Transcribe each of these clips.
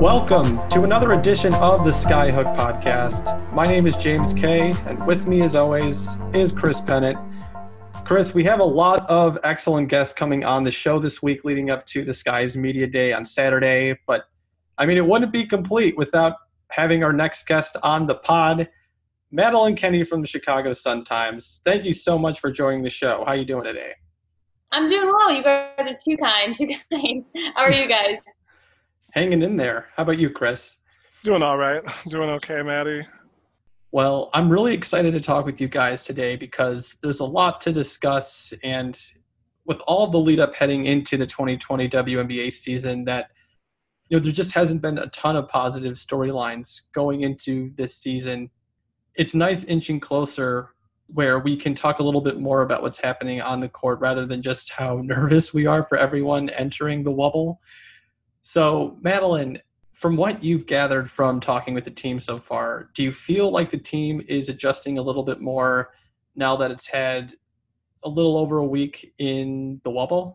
Welcome to another edition of the Skyhook Podcast. My name is James Kay, and with me, as always, is Chris Pennant. Chris, we have a lot of excellent guests coming on the show this week leading up to the Skies Media Day on Saturday, but I mean, it wouldn't be complete without having our next guest on the pod, Madeline Kenney from the Chicago Sun-Times. Thank you so much for joining the show. How are you doing today? I'm doing well. You guys are too kind. How are you guys? Hanging in there. How about you, Chris? Doing all right. Doing okay, Maddie. Well, I'm really excited to talk with you guys today because there's a lot to discuss, and with all the lead up heading into the 2020 WNBA season, that there just hasn't been a ton of positive storylines going into this season. It's nice inching closer where we can talk a little bit more about what's happening on the court rather than just how nervous we are for everyone entering the wobble. So, Madeline, from what you've gathered from talking with the team so far, do you feel like the team is adjusting a little bit more now that it's had a little over a week in the wobble?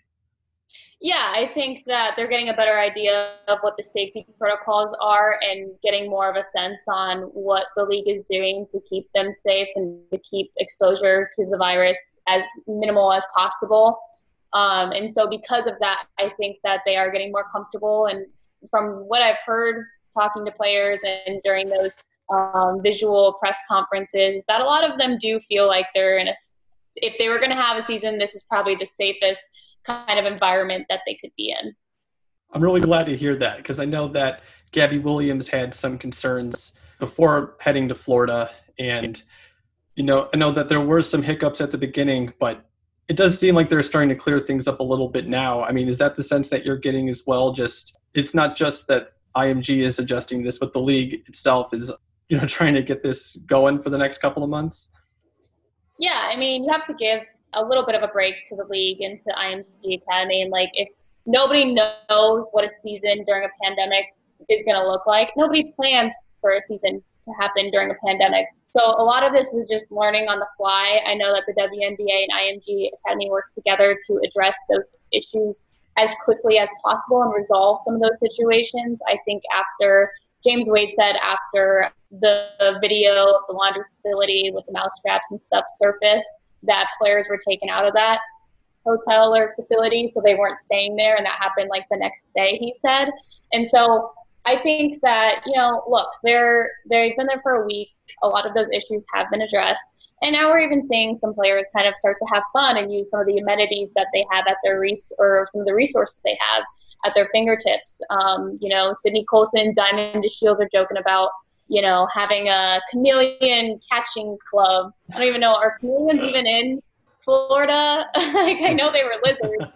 Yeah, I think that they're getting a better idea of what the safety protocols are and getting more of a sense on what the league is doing to keep them safe and to keep exposure to the virus as minimal as possible. And so because of that, I think that they are getting more comfortable. And from what I've heard talking to players and during those visual press conferences, is that a lot of them do feel like they're if they were going to have a season, this is probably the safest kind of environment that they could be in. I'm really glad to hear that because I know that Gabby Williams had some concerns before heading to Florida. And, I know that there were some hiccups at the beginning, but it does seem like they're starting to clear things up a little bit now. I mean, is that the sense that you're getting as well? Just, it's not just that IMG is adjusting this, but the league itself is, trying to get this going for the next couple of months? Yeah, I mean, you have to give a little bit of a break to the league and to IMG Academy. And if nobody knows what a season during a pandemic is going to look like, nobody plans for a season to happen during a pandemic. So a lot of this was just learning on the fly. I know that the WNBA and IMG Academy work together to address those issues as quickly as possible and resolve some of those situations. I think James Wade said after the video of the laundry facility with the mousetraps and stuff surfaced, that players were taken out of that hotel or facility, so they weren't staying there, and that happened the next day, he said. And so I think that, look, they've been there for a week. A lot of those issues have been addressed. And now we're even seeing some players kind of start to have fun and use some of the amenities that they have at their or some of the resources they have at their fingertips. Sydney Colson, Diamond DeShields are joking about, having a chameleon catching club. I don't even know, are chameleons even in Florida? I know they were lizards,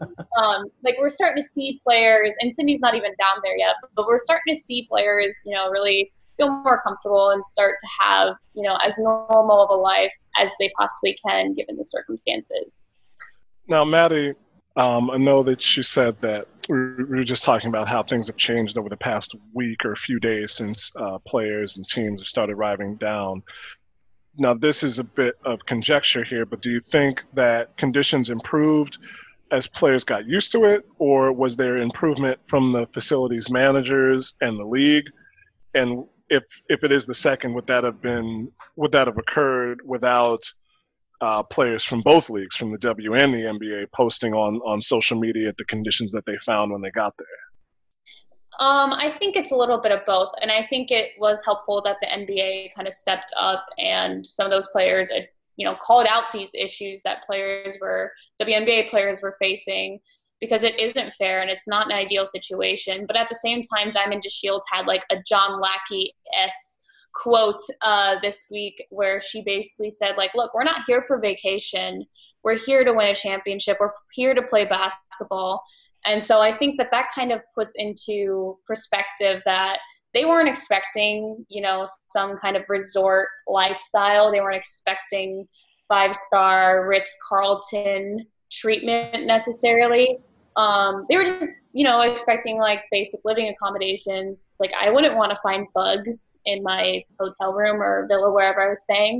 but we're starting to see players, and Sydney's not even down there yet, but we're starting to see players, really feel more comfortable and start to have, as normal of a life as they possibly can given the circumstances. Now, Maddie, I know that you said that we were just talking about how things have changed over the past week or a few days since players and teams have started arriving down. Now, this is a bit of conjecture here, but do you think that conditions improved as players got used to it, or was there improvement from the facilities managers and the league? And if it is the second, would that have occurred without players from both leagues, from the W and the NBA, posting on social media the conditions that they found when they got there? I think it's a little bit of both, and I think it was helpful that the NBA kind of stepped up and some of those players, called out these issues that WNBA players were facing, because it isn't fair and it's not an ideal situation. But at the same time, Diamond DeShields had a John Lackey-esque quote this week where she basically said, look, we're not here for vacation. We're here to win a championship. We're here to play basketball. And so I think that kind of puts into perspective that they weren't expecting, some kind of resort lifestyle. They weren't expecting 5-star Ritz-Carlton treatment necessarily. They were just, expecting basic living accommodations. I wouldn't want to find bugs in my hotel room or villa, wherever I was staying.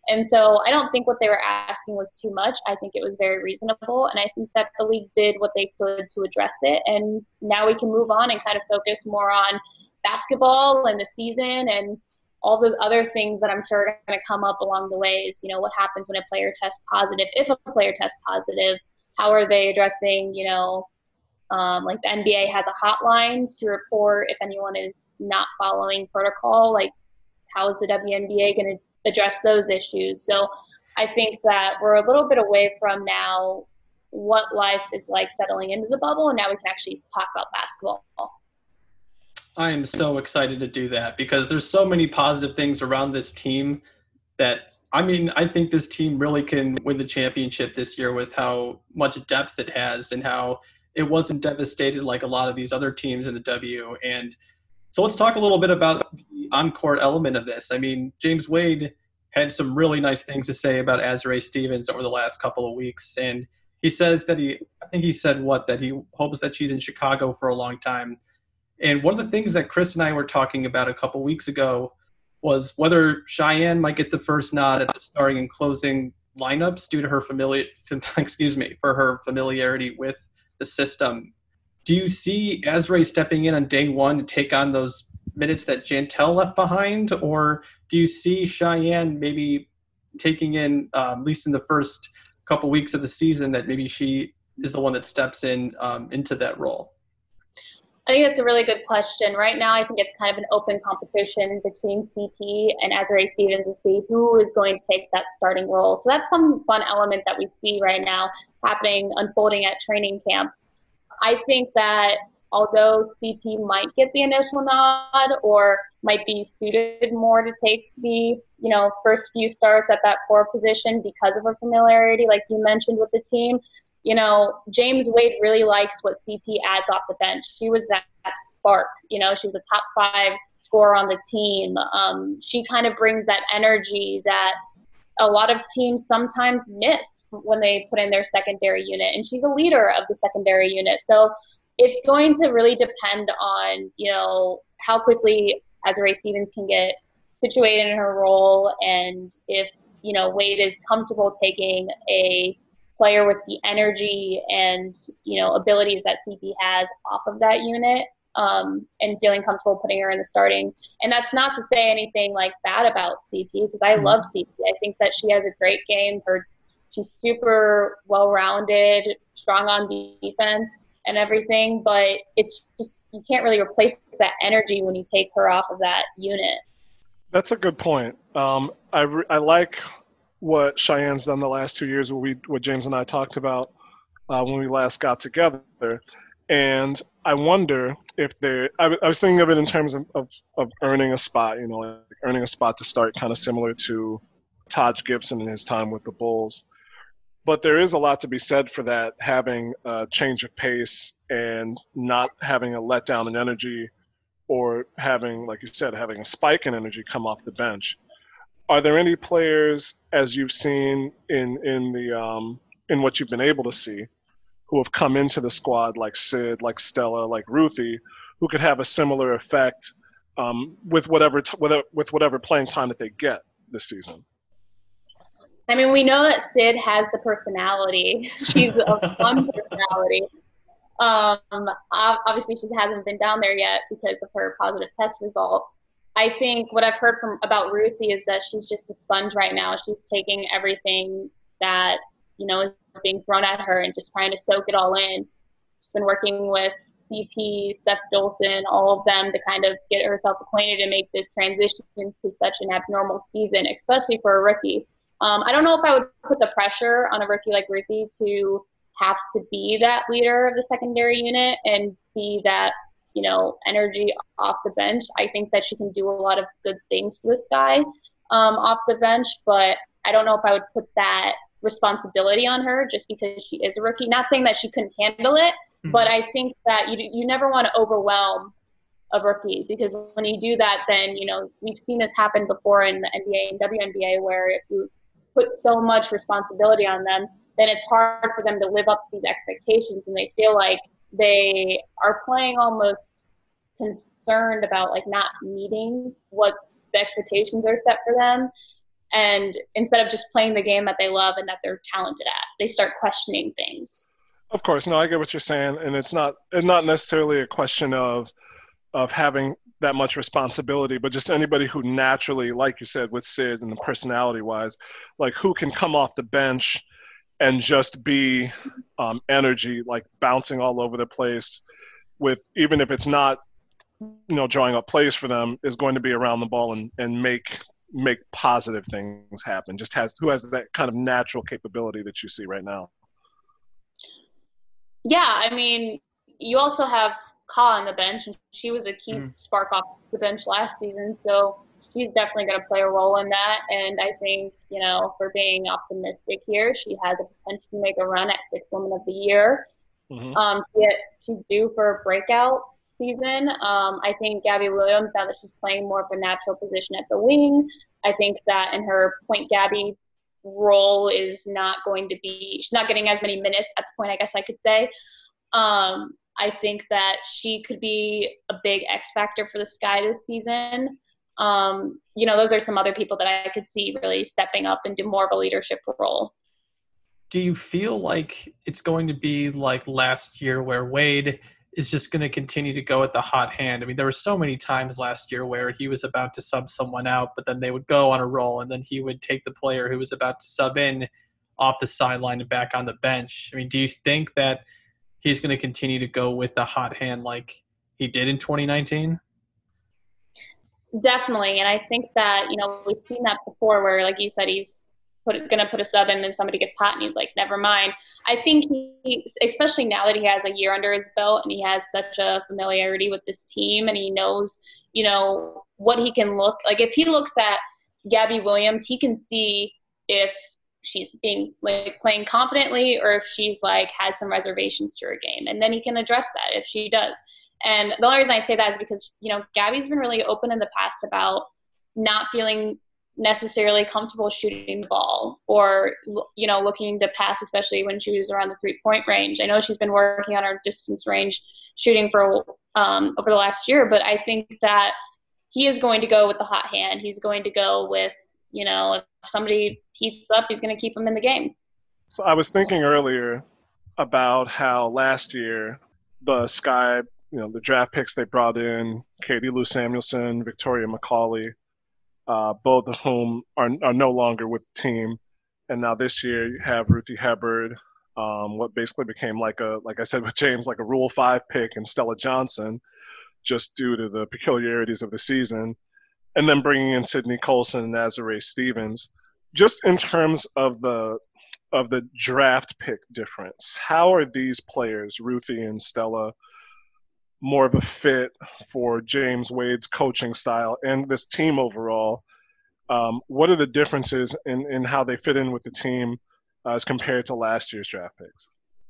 And so I don't think what they were asking was too much. I think it was very reasonable. And I think that the league did what they could to address it. And now we can move on and kind of focus more on basketball and the season and all those other things that I'm sure are going to come up along the ways. You know, what happens when a player tests positive? If a player tests positive, how are they addressing, like the NBA has a hotline to report if anyone is not following protocol. Like, how is the WNBA going to address those issues? So I think that we're a little bit away from now what life is like settling into the bubble, and now we can actually talk about basketball. I am so excited to do that because there's so many positive things around this team that, I think this team really can win the championship this year with how much depth it has and how it wasn't devastated like a lot of these other teams in the W. And so let's talk a little bit about the on-court element of this. James Wade had some really nice things to say about Azurá Stevens over the last couple of weeks. And he says that he hopes that she's in Chicago for a long time. And one of the things that Chris and I were talking about a couple weeks ago was whether Cheyenne might get the first nod at the starting and closing lineups due to her familiarity with the system. Do you see Azurá stepping in on day one to take on those minutes that Jantel left behind, or do you see Cheyenne maybe taking in, at least in the first couple weeks of the season, that maybe she is the one that steps in into that role? I think that's a really good question. Right now, I think it's kind of an open competition between CP and Azurá Stevens to see who is going to take that starting role. So that's some fun element that we see right now unfolding at training camp. I think that although CP might get the initial nod or might be suited more to take the, first few starts at that 4 position because of her familiarity, like you mentioned with the team, James Wade really likes what CP adds off the bench. She was that spark. She was a top 5 scorer on the team. She kind of brings that energy that a lot of teams sometimes miss when they put in their secondary unit. And she's a leader of the secondary unit. So it's going to really depend on, how quickly Azurá Stevens can get situated in her role, and if, Wade is comfortable taking a player with the energy and, abilities that CP has off of that unit, and feeling comfortable putting her in the starting. And that's not to say anything like bad about CP, because I love CP. I think that she has a great game. She's super well-rounded, strong on defense and everything, but it's just, you can't really replace that energy when you take her off of that unit. That's a good point. I like what Cheyenne's done the last 2 years, what James and I talked about when we last got together. And I wonder if I was thinking of it in terms of earning a spot, like earning a spot to start, kind of similar to Taj Gibson in his time with the Bulls. But there is a lot to be said for that, having a change of pace and not having a letdown in energy, or having, like you said, having a spike in energy come off the bench. Are there any players, as you've seen in what you've been able to see, who have come into the squad like Sid, like Stella, like Ruthie, who could have a similar effect with whatever playing time that they get this season? We know that Sid has the personality. She's a fun personality. Obviously, she hasn't been down there yet because of her positive test result. I think what I've heard about Ruthie is that she's just a sponge right now. She's taking everything that, is being thrown at her and just trying to soak it all in. She's been working with CP, Steph Dolson, all of them to kind of get herself acquainted and make this transition to such an abnormal season, especially for a rookie. I don't know if I would put the pressure on a rookie like Ruthie to have to be that leader of the secondary unit and be that, energy off the bench. I think that she can do a lot of good things for the Sky off the bench, but I don't know if I would put that responsibility on her just because she is a rookie. Not saying that she couldn't handle it, but I think that you never want to overwhelm a rookie, because when you do that, then, we've seen this happen before in the NBA and WNBA, where if you put so much responsibility on them, then it's hard for them to live up to these expectations, and they feel like they are playing almost concerned about like not meeting what the expectations are set for them. And instead of just playing the game that they love and that they're talented at, they start questioning things. Of course, no, I get what you're saying, and it's not necessarily a question of having that much responsibility, but just anybody who naturally, like you said, with Sid and the personality-wise, like who can come off the bench and just be energy, like bouncing all over the place with, even if it's not, drawing up plays for them, is going to be around the ball and make positive things happen. Who has that kind of natural capability that you see right now. Yeah, I mean, you also have Ka on the bench, and she was a key spark off the bench last season, so she's definitely going to play a role in that. And I think, for being optimistic here, she has the potential to make a run at Sixth Woman of the Year. Mm-hmm. She's due for a breakout season. I think Gabby Williams, now that she's playing more of a natural position at the wing, I think that in her Point Gabby role is not going to be, she's not getting as many minutes at the point, I guess I could say. I think that she could be a big X factor for the Sky this season. Those are some other people that I could see really stepping up and do more of a leadership role. Do you feel like it's going to be like last year where Wade is just going to continue to go at the hot hand? I mean, there were so many times last year where he was about to sub someone out, but then they would go on a roll, and then he would take the player who was about to sub in off the sideline and back on the bench. I mean, do you think that he's going to continue to go with the hot hand like he did in 2019? Definitely. And I think that, we've seen that before where, like you said, he's going to put a sub in and then somebody gets hot and he's like, never mind. I think he, especially now that he has a year under his belt and he has such a familiarity with this team and he knows, what he can look like. If he looks at Gabby Williams, he can see if she's being playing confidently or if she's has some reservations to her game. And then he can address that if she does. And the only reason I say that is because, Gabby's been really open in the past about not feeling necessarily comfortable shooting the ball or, looking to pass, especially when she was around the 3-point range. I know she's been working on her distance range shooting for over the last year, but I think that he is going to go with the hot hand. He's going to go with, if somebody heats up, he's going to keep them in the game. I was thinking earlier about how last year the Sky, the draft picks they brought in, Katie Lou Samuelson, Victoria McCauley, both of whom are no longer with the team. And now this year you have Ruthie Hubbard, what basically became like I said with James, like a Rule 5 pick, and Stella Johnson, just due to the peculiarities of the season. And then bringing in Sydney Colson and Nazare Stevens. Just in terms of the draft pick difference, how are these players, Ruthie and Stella, more of a fit for James Wade's coaching style and this team overall? What are the differences in how they fit in with the team as compared to last year's draft picks?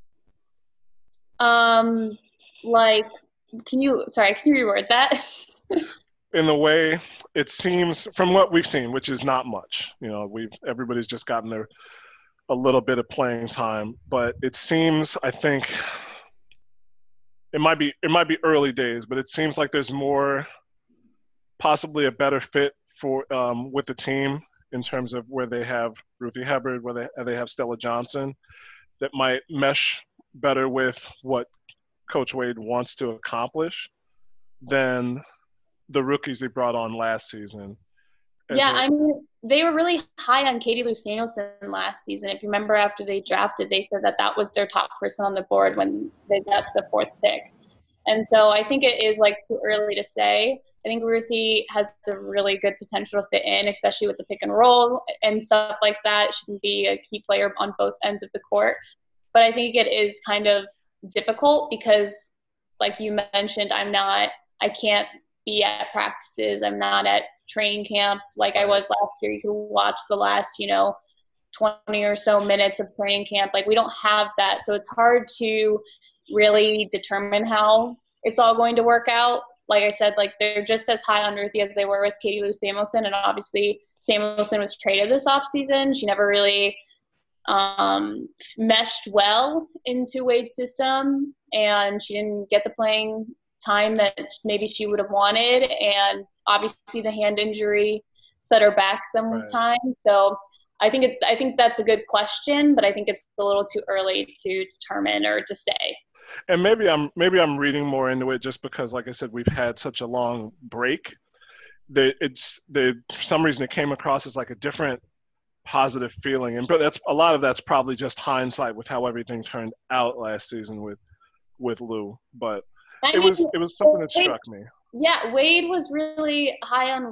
Can you reword that? In the way it seems from what we've seen, which is not much, everybody's just gotten a little bit of playing time, but it seems, I think, it might be early days, but it seems like there's more, possibly a better fit for with the team in terms of where they have Ruthie Hubbard, where they have Stella Johnson, that might mesh better with what Coach Wade wants to accomplish than the rookies they brought on last season. Yeah, they were really high on Katie Lou Samuelson last season. If you remember, after they drafted, they said that was their top person on the board when they got to the 4th pick. And so I think it is too early to say. I think Ruthie has a really good potential to fit in, especially with the pick and roll and stuff like that. She can be a key player on both ends of the court. But I think it is kind of difficult because, like you mentioned, I can't be at practices. I'm not at training camp like I was last year. You could watch the last, 20 or so minutes of training camp. We don't have that. So it's hard to really determine how it's all going to work out. Like I said, they're just as high on Ruthie as they were with Katie Lou Samuelson. And obviously Samuelson was traded this offseason. She never really meshed well into Wade's system, and she didn't get the playing time that maybe she would have wanted. And obviously the hand injury set her back sometimes. Right. So I think that's a good question, but I think it's a little too early to determine or to say. And maybe I'm reading more into it just because, like I said, we've had such a long break. For some reason it came across as like a different positive feeling, and but a lot of that's probably just hindsight with how everything turned out last season with Lou. But it was something that struck me. Yeah, Wade was really high on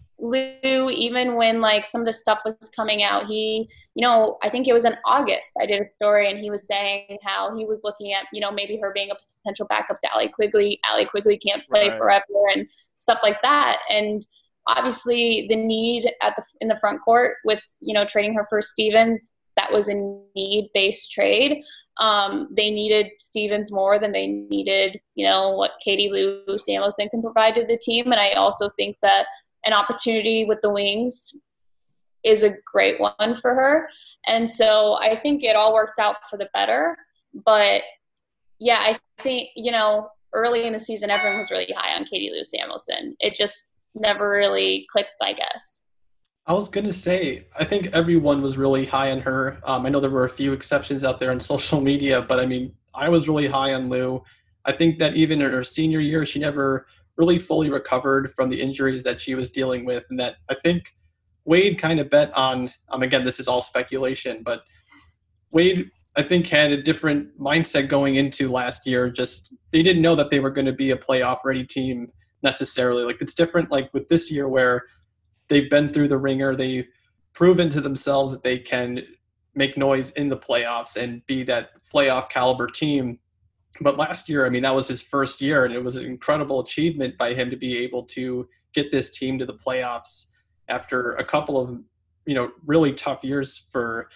Lou even when like some of the stuff was coming out. He, I think it was in August I did a story and he was saying how he was looking at, maybe her being a potential backup to Allie Quigley. Allie Quigley can't play forever and stuff like that. And obviously the need in the front court with, trading her for Stevens, that was a need-based trade. They needed Stevens more than they needed, what Katie Lou Samuelson can provide to the team. And I also think that an opportunity with the Wings is a great one for her. And so I think it all worked out for the better. But yeah, I think, early in the season, everyone was really high on Katie Lou Samuelson. It just never really clicked, I guess. I was going to say, I think everyone was really high on her. I know there were a few exceptions out there on social media, but I mean, I was really high on Lou. I think that even in her senior year, she never really fully recovered from the injuries that she was dealing with. And that I think Wade kind of bet on, again, this is all speculation, but Wade, I think, had a different mindset going into last year. Just they didn't know that they were going to be a playoff ready team necessarily. Like it's different like with this year where they've been through the ringer. They've proven to themselves that they can make noise in the playoffs and be that playoff caliber team. But last year, I mean, that was his first year, and it was an incredible achievement by him to be able to get this team to the playoffs after a couple of, really tough years for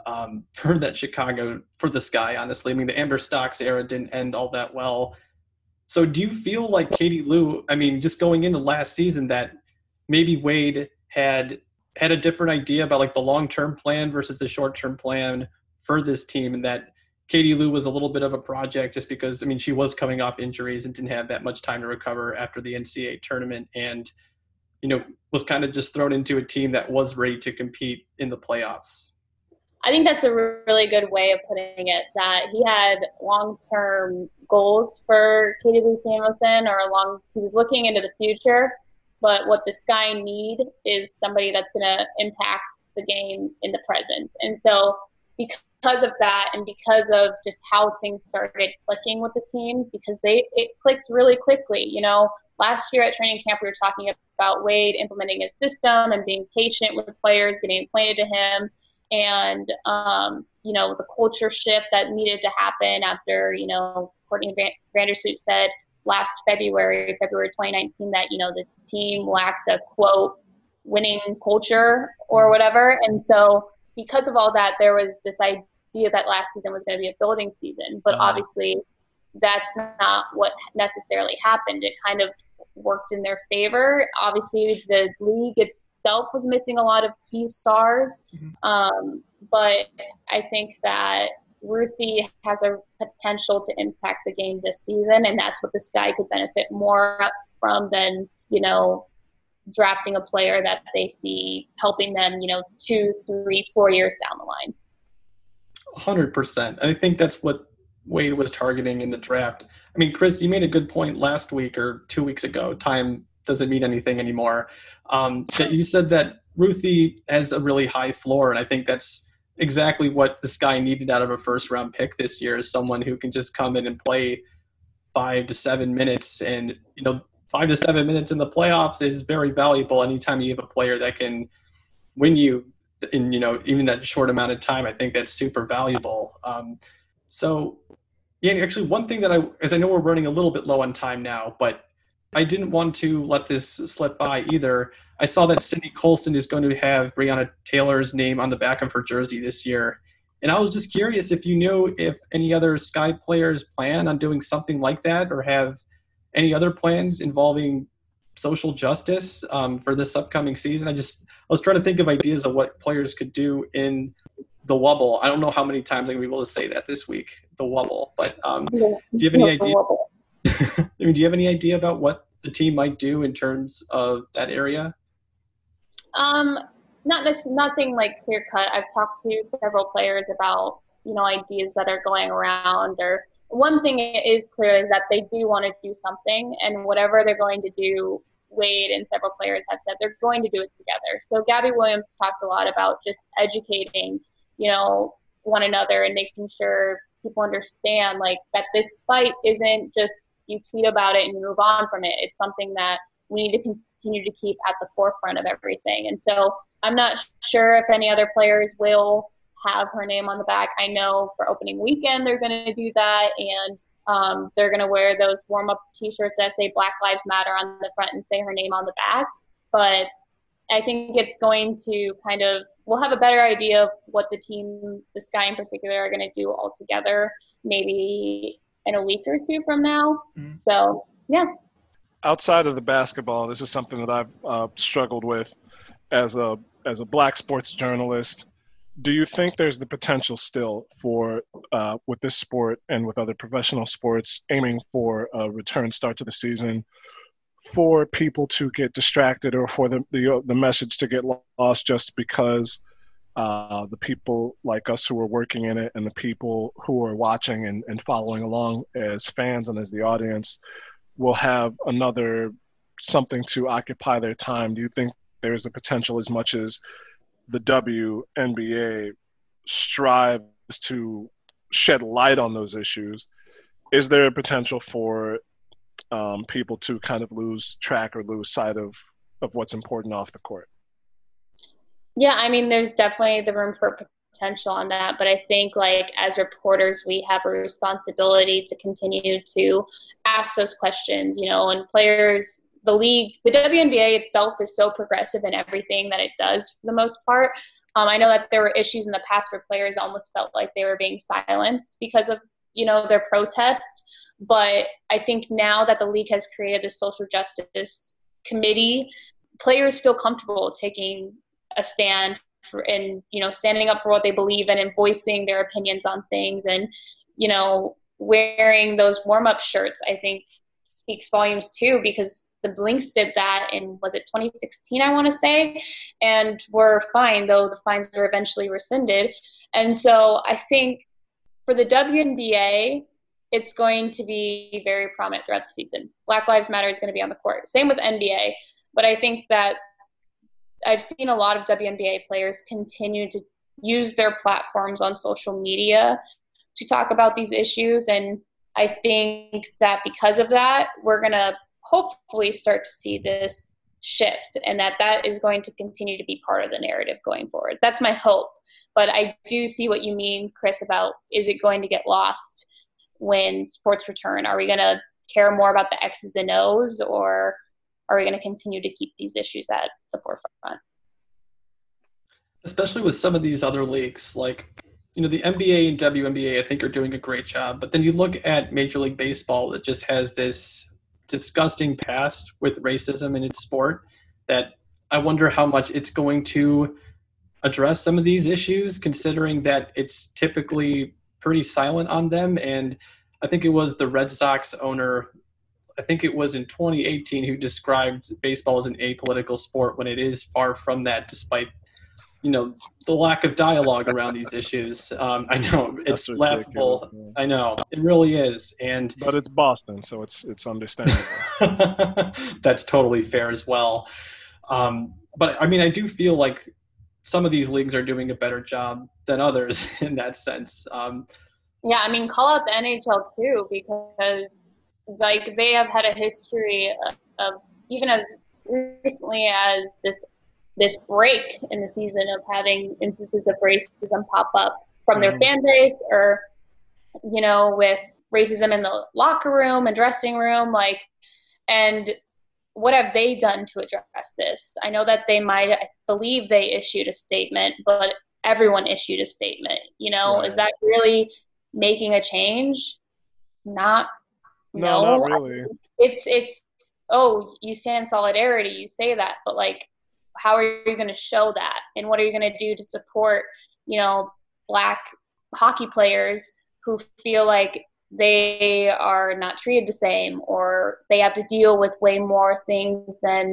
that Chicago, for this guy, honestly. I mean, the Amber Stocks era didn't end all that well. So do you feel like Katie Lou, I mean, just going into last season, that maybe Wade had a different idea about like the long-term plan versus the short-term plan for this team, and that Katie Lou was a little bit of a project just because, I mean, she was coming off injuries and didn't have that much time to recover after the NCAA tournament and, was kind of just thrown into a team that was ready to compete in the playoffs? I think that's a really good way of putting it, that he had long-term goals for Katie Lou Samuelson, he was looking into the future, but what the Sky need is somebody that's going to impact the game in the present. And so because of that and because of just how things started clicking with the team, because it clicked really quickly. Last year at training camp, we were talking about Wade implementing his system and being patient with players, getting acquainted to him, and, the culture shift that needed to happen after, Courtney Vandersloot said last February 2019, that, the team lacked a, quote, winning culture or whatever. And so because of all that, there was this idea that last season was going to be a building season. But obviously that's not what necessarily happened. It kind of worked in their favor. Obviously the league itself was missing a lot of key stars. But I think that Ruthie has a potential to impact the game this season, and that's what the Sky could benefit more from than, drafting a player that they see helping them, 2, 3, 4 years down the line. 100%. I think that's what Wade was targeting in the draft. I mean, Chris, you made a good point last week or 2 weeks ago. Time doesn't mean anything anymore. That you said that Ruthie has a really high floor, and I think that's exactly what the Sky needed out of a first-round pick this year, is someone who can just come in and play 5 to 7 minutes. And, 5 to 7 minutes in the playoffs is very valuable. Anytime you have a player that can win you in, even that short amount of time, I think that's super valuable. Actually one thing that as I know we're running a little bit low on time now, but I didn't want to let this slip by either. I saw that Cindy Colson is going to have Breonna Taylor's name on the back of her jersey this year. And I was just curious if you knew if any other Sky players plan on doing something like that, or have any other plans involving social justice for this upcoming season. I was trying to think of ideas of what players could do in the Wubble. I don't know how many times I'm going to be able to say that this week, the Wubble. But do you have any idea? Do you have any idea about what the team might do in terms of that area? Um, nothing like clear cut. I've talked to several players about, ideas that are going around. Or one thing is clear is that they do want to do something, and whatever they're going to do, Wade and several players have said they're going to do it together. So Gabby Williams talked a lot about just educating, one another and making sure people understand like that this fight isn't just you tweet about it and you move on from it. It's something that we need to continue to keep at the forefront of everything. And so I'm not sure if any other players will have her name on the back. I know for opening weekend they're going to do that, and they're going to wear those warm-up T-shirts that say Black Lives Matter on the front and say her name on the back. But I think it's going to we'll have a better idea of what the team, the Sky in particular, are going to do all together maybe in a week or two from now. Mm-hmm. So, yeah. Outside of the basketball, this is something that I've struggled with as a Black sports journalist. Do you think there's the potential still for, with this sport and with other professional sports, aiming for a return start to the season, for people to get distracted or for the message to get lost just because the people like us who are working in it and the people who are watching and following along as fans and as the audience will have another something to occupy their time? Do you think there's a potential, as much as the WNBA strives to shed light on those issues, is there a potential for people to kind of lose track or lose sight of what's important off the court? Yeah, I mean, there's definitely the room for potential on that, but I think like as reporters, we have a responsibility to continue to ask those questions, and players, the league, the WNBA itself is so progressive in everything that it does for the most part. I know that there were issues in the past where players almost felt like they were being silenced because of, their protest. But I think now that the league has created this social justice committee, players feel comfortable taking a stand and, standing up for what they believe in and voicing their opinions on things. And, wearing those warm-up shirts, I think, speaks volumes too, because the Lynx did that in, was it 2016, I want to say, and were fined, though the fines were eventually rescinded. And so I think for the WNBA, it's going to be very prominent throughout the season. Black Lives Matter is going to be on the court. Same with NBA. But I think that I've seen a lot of WNBA players continue to use their platforms on social media to talk about these issues. And I think that because of that, we're going to hopefully start to see this shift, and that is going to continue to be part of the narrative going forward. That's my hope. But I do see what you mean, Chris, about is it going to get lost when sports return? Are we going to care more about the X's and O's, or are we going to continue to keep these issues at the forefront? Especially with some of these other leagues, like, the NBA and WNBA, I think, are doing a great job. But then you look at Major League Baseball that just has this disgusting past with racism in its sport that I wonder how much it's going to address some of these issues, considering that it's typically pretty silent on them. And I think it was the Red Sox owner, I think it was in 2018, who described baseball as an apolitical sport when it is far from that, despite the lack of dialogue around these issues. I know it's laughable. Man. I know it really is, but it's Boston, so it's understandable. That's totally fair as well. But I mean, I do feel like some of these leagues are doing a better job than others in that sense. Yeah, I mean, call out the NHL too, because like they have had a history of even as recently as this break in the season of having instances of racism pop up from their fan base, or, with racism in the locker room and dressing room, and what have they done to address this? I know that I believe they issued a statement, but everyone issued a statement, right. Is that really making a change? No, not really. It's, you stand in solidarity, you say that, but how are you going to show that? And what are you going to do to support, Black hockey players who feel like they are not treated the same, or they have to deal with way more things than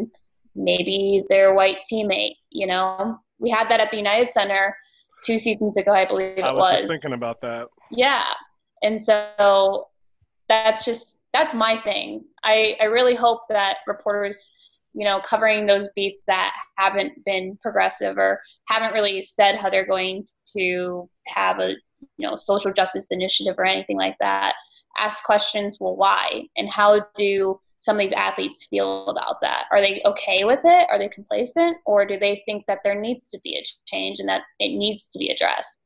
maybe their white teammate, you know? We had that at the United Center 2 seasons ago, I believe I it was was. thinking about that. Yeah. And so that's my thing. I really hope that reporters, you know, covering those beats that haven't been progressive or haven't really said how they're going to have a, you know, social justice initiative or anything like that, ask questions, well, why? And how do some of these athletes feel about that? Are they okay with it? Are they complacent? Or do they think that there needs to be a change and that it needs to be addressed?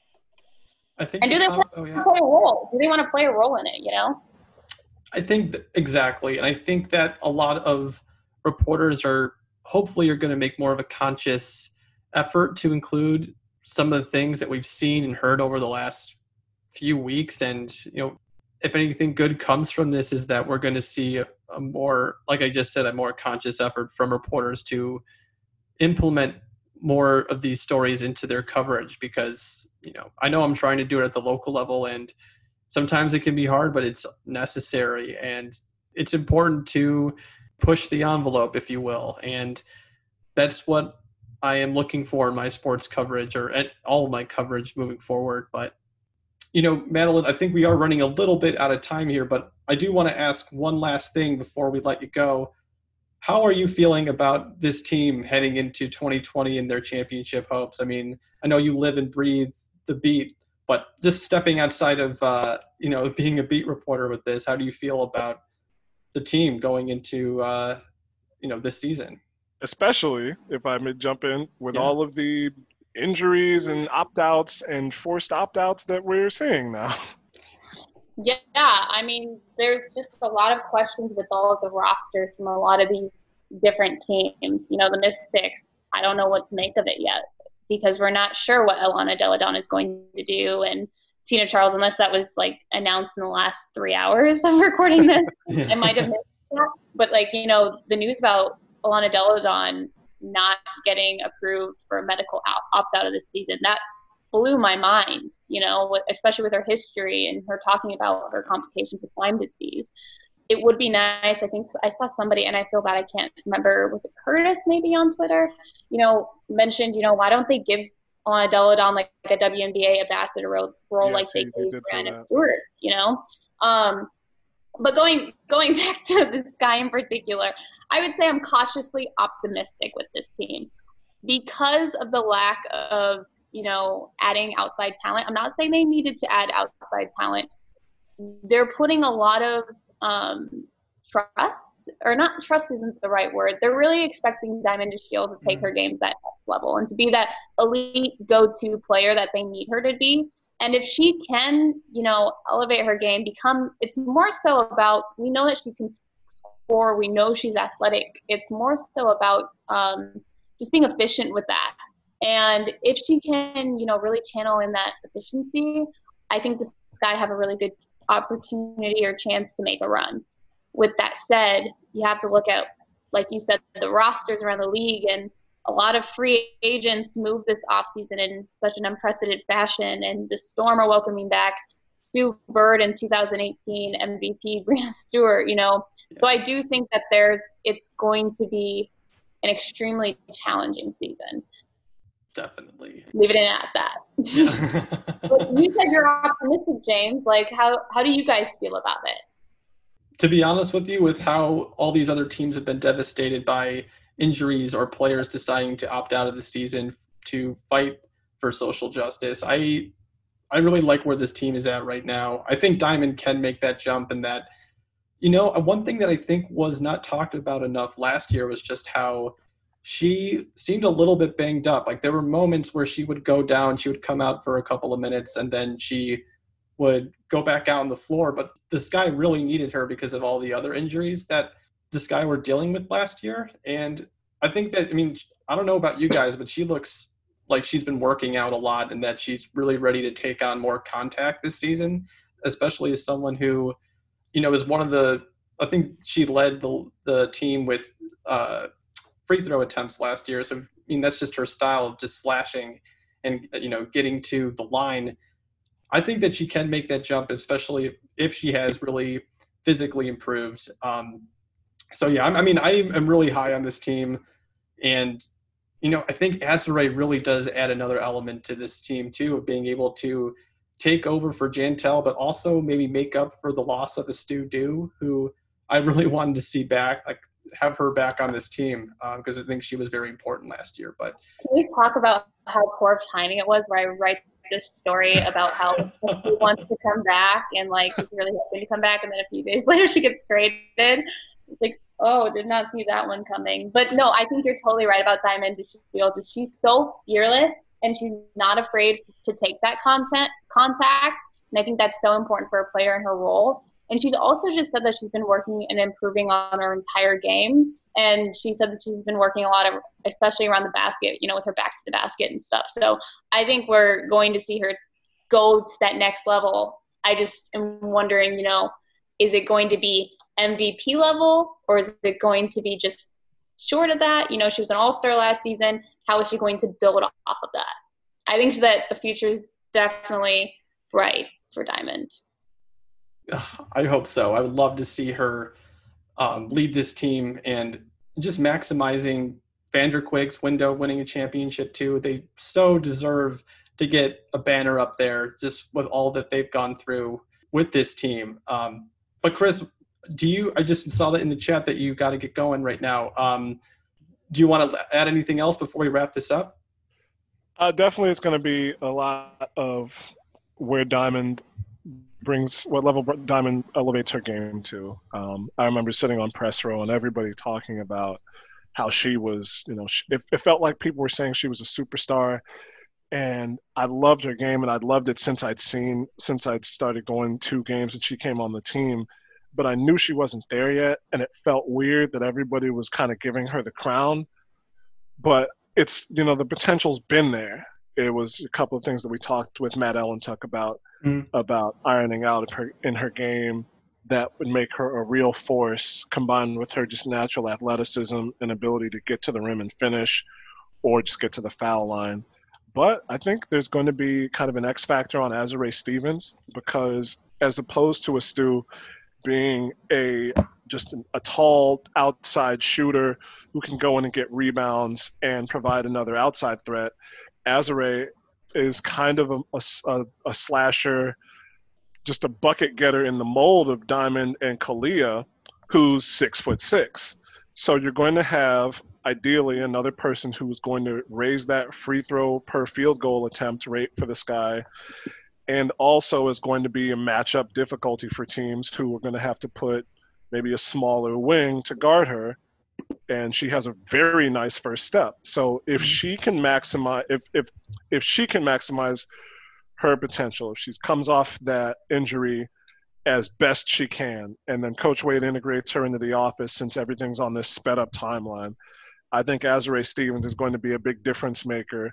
I think And do they want to play a role? Do they want to play a role in it, you know? I think exactly. And I think that a lot of reporters are going to make more of a conscious effort to include some of the things that we've seen and heard over the last few weeks. And, you know, if anything good comes from this is that we're going to see a more, like I just said, a more conscious effort from reporters to implement more of these stories into their coverage, because, you know, I know I'm trying to do it at the local level, and sometimes it can be hard, but it's necessary, and it's important to push the envelope, if you will. And that's what I am looking for in my sports coverage, or at all of my coverage moving forward. But, you know, Madeline, I think we are running a little bit out of time here, but I do want to ask one last thing before we let you go. How are you feeling about this team heading into 2020 and their championship hopes? I mean, I know you live and breathe the beat, but just stepping outside of, you know, being a beat reporter with this, how do you feel about the team going into, you know, this season? Especially, if I may jump in, with all of the injuries and opt-outs and forced opt-outs that we're seeing now. Yeah, I mean, there's just a lot of questions with all of the rosters from a lot of these different teams. You know, the Mystics, I don't know what to make of it yet, because we're not sure what Elena Delle Donne is going to do. And Tina Charles, unless that was like announced in the last 3 hours of recording this, I might have missed that. But like, you know, the news about Elena Delle Donne not getting approved for a medical opt-out of this season, that blew my mind, you know, especially with her history and her talking about her complications with Lyme disease. It would be nice. I think I saw somebody, and I feel bad, I can't remember, was it Curtis maybe on Twitter, you know, mentioned, you know, why don't they give Elena Delle Donne like a WNBA ambassador role like they gave Brianna Stewart, you know? But going back to this guy in particular, I would say I'm cautiously optimistic with this team because of the lack of, you know, adding outside talent. I'm not saying they needed to add outside talent. They're putting a lot of trust, or not trust isn't the right word. They're really expecting Diamond DeShields to take her game to that next level and to be that elite go-to player that they need her to be. And if she can, you know, elevate her game, it's more so about, we know that she can score, we know she's athletic. It's more so about just being efficient with that. And if she can, you know, really channel in that efficiency, I think the Sky have a really good opportunity or chance to make a run. With that said, you have to look at, like you said, the rosters around the league, and a lot of free agents moved this offseason in such an unprecedented fashion, and the Storm are welcoming back Sue Bird in 2018 MVP Breanna Stewart, you know. So I do think that it's going to be an extremely challenging season. Definitely. Leave it in at that. Yeah. But you said you're optimistic, James. Like, how do you guys feel about it? To be honest with you, with how all these other teams have been devastated by injuries or players deciding to opt out of the season to fight for social justice, I really like where this team is at right now. I think Diamond can make that jump, and that, you know, one thing that I think was not talked about enough last year was just how she seemed a little bit banged up. Like, there were moments where she would go down, she would come out for a couple of minutes, and then she would go back out on the floor. But the Sky really needed her because of all the other injuries that the Sky were dealing with last year. And I think that, I mean, I don't know about you guys, but she looks like she's been working out a lot, and that she's really ready to take on more contact this season, especially as someone who, you know, is one of the, I think she led the team with free throw attempts last year. So, I mean, that's just her style of just slashing and, you know, getting to the line. I think that she can make that jump, especially if she has really physically improved. So yeah, I am really high on this team, and I think Azurá really does add another element to this team too, of being able to take over for Jantel, but also maybe make up for the loss of Stu Du, who I really wanted to see back, like have her back on this team, because I think she was very important last year. But can we talk about how poor timing it was, where I write this story about how she wants to come back and like she's really hoping to come back, and then a few days later she gets traded. It's like, oh, did not see that one coming. But no, I think you're totally right about Diamond DeShields. She's so fearless, and she's not afraid to take that contact. And I think that's so important for a player in her role. And she's also just said that she's been working and improving on her entire game. And she said that she's been working a lot of, especially around the basket, with her back to the basket and stuff. So I think we're going to see her go to that next level. I just am wondering, is it going to be MVP level, or is it going to be just short of that? She was an all-star last season. How is she going to build off of that? I think that the future is definitely bright for Diamond. I hope so. I would love to see her lead this team, and just maximizing Vanderquig's window of winning a championship too. They so deserve to get a banner up there, just with all that they've gone through with this team. But Chris, I just saw that in the chat that you got to get going right now. Do you want to add anything else before we wrap this up? Definitely, it's going to be a lot of where Diamond what level Diamond elevates her game to. I remember sitting on press row and everybody talking about how she was, it felt like people were saying she was a superstar. And I loved her game, and I'd loved it since I'd started going 2 games and she came on the team. But I knew she wasn't there yet, and it felt weird that everybody was kind of giving her the crown. But it's, the potential's been there. It was a couple of things that we talked with Matt Ellentuck about ironing out in her game that would make her a real force, combined with her just natural athleticism and ability to get to the rim and finish, or just get to the foul line. But I think there's going to be kind of an X factor on Azurá Stevens, because as opposed to Stu being just a tall outside shooter who can go in and get rebounds and provide another outside threat, Azurá is kind of a slasher, just a bucket getter in the mold of Diamond and Kalia, who's 6'6". So you're going to have ideally another person who's going to raise that free throw per field goal attempt rate for this guy, and also is going to be a matchup difficulty for teams who are going to have to put maybe a smaller wing to guard her. And she has a very nice first step. So if she can maximize, if she can maximize her potential, if she comes off that injury as best she can, and then Coach Wade integrates her into the office since everything's on this sped up timeline, I think Azurá Stevens is going to be a big difference maker.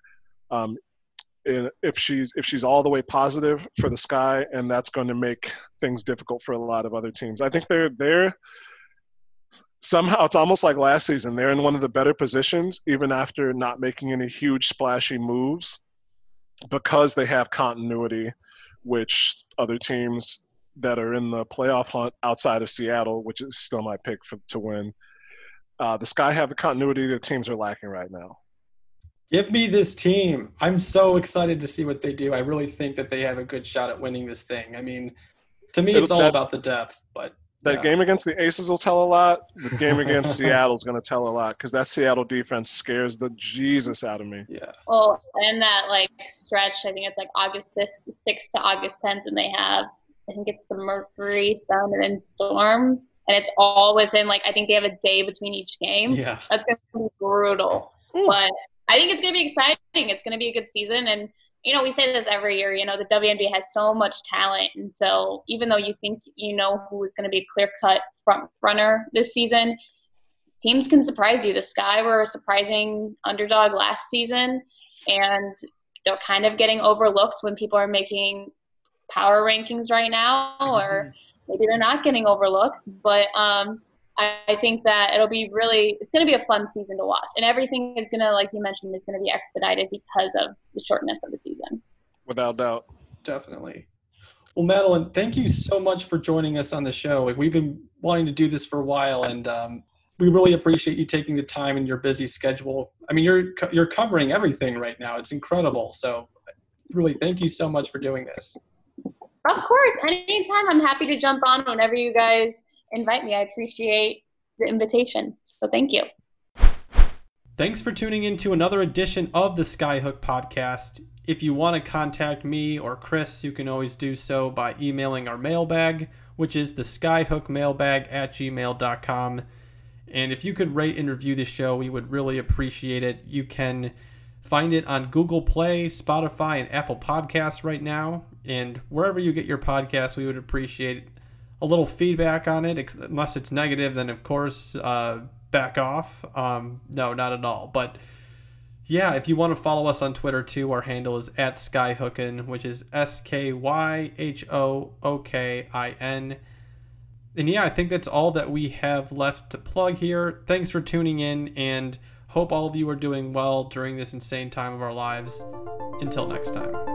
If she's all the way positive for the Sky, and that's going to make things difficult for a lot of other teams. I think they're somehow, it's almost like last season. They're in one of the better positions, even after not making any huge splashy moves, because they have continuity, which other teams that are in the playoff hunt outside of Seattle, which is still my pick to win, the Sky have the continuity that teams are lacking right now. Give me this team. I'm so excited to see what they do. I really think that they have a good shot at winning this thing. I mean, to me, it's all about the depth, but that game against the Aces will tell a lot. The game against Seattle is going to tell a lot, because that Seattle defense scares the Jesus out of me. Yeah. Well, and that stretch, I think it's August 6th to August 10th, and they have, I think it's the Mercury, Sun, and then Storm, and it's all within I think they have a day between each game. Yeah. That's going to be brutal. Ooh. But I think it's going to be exciting. It's going to be a good season, and we say this every year, the WNBA has so much talent. And so even though you think who is going to be a clear-cut front runner this season, teams can surprise you. The Sky were a surprising underdog last season, and they're kind of getting overlooked when people are making power rankings right now, or maybe they're not getting overlooked. But I think that it's going to be a fun season to watch. And everything is going to, like you mentioned, is going to be expedited because of the shortness of the season. Without doubt. Definitely. Well, Madeline, thank you so much for joining us on the show. Like, we've been wanting to do this for a while, and we really appreciate you taking the time in your busy schedule. I mean, you're covering everything right now. It's incredible. So really, thank you so much for doing this. Of course, anytime. I'm happy to jump on whenever you guys invite me. I appreciate the invitation. So thank you. Thanks for tuning in to another edition of the Skyhook Podcast. If you want to contact me or Chris, you can always do so by emailing our mailbag, which is the skyhookmailbag@gmail.com. And if you could rate and review the show, we would really appreciate it. You can find it on Google Play, Spotify, and Apple Podcasts right now. And wherever you get your podcasts, we would appreciate a little feedback on it. Unless it's negative, then of course, back off. No, not at all. But yeah, if you want to follow us on Twitter too, our handle is @Skyhookin, which is SKYHOOKIN. And yeah, I think that's all that we have left to plug here. Thanks for tuning in, and hope all of you are doing well during this insane time of our lives. Until next time.